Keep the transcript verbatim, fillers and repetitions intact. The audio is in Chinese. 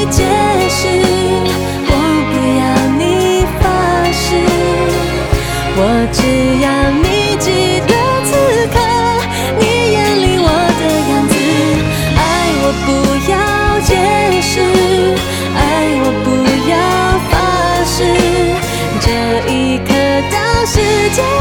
解释，我不要你发誓，我只要你记得此刻你眼里我的样子。爱我不要解释，爱我不要发誓，这一刻到世界